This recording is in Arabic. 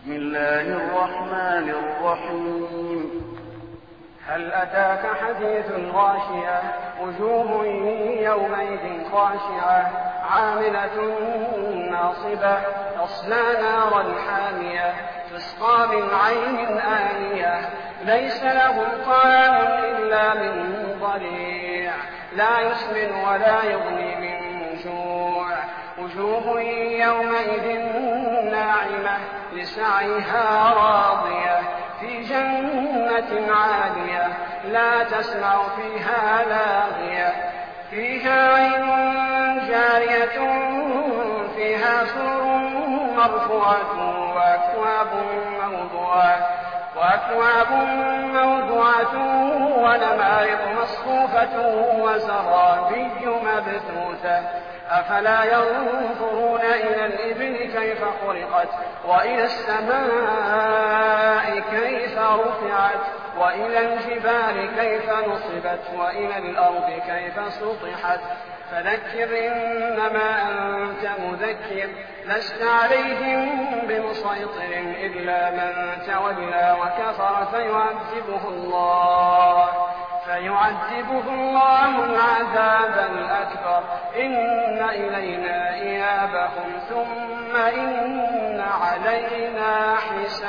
بسم الله الرحمن الرحيم. هل أتاك حديث الغاشية وجوه يومئذ خاشعة عاملة ناصبة تصلى نارا حامية تسقى من عين آنية ليس لهم طعام إلا من ضريع لا يسمن ولا يغني من جوع وجوه يومئذ ناعمة لسعيها راضية في جنة عالية لا تسمع فيها لاغية فيها عين جارية فيها سرر مرفوعة وأكواب موضوعة ونمارق مصفوفة وزرابي مبثوثة أفلا ينظرون إلى الإبل كيف خلقت وإلى السماء كيف رفعت وإلى الجبال كيف نصبت وإلى الأرض كيف سطحت فذكر إنما أنت مذكر لست عليهم بمسيطر إلا من تولى وكفر فيعذبه الله العذاب الأكبر إن إلينا إيابهم ثم إن علينا حسابهم.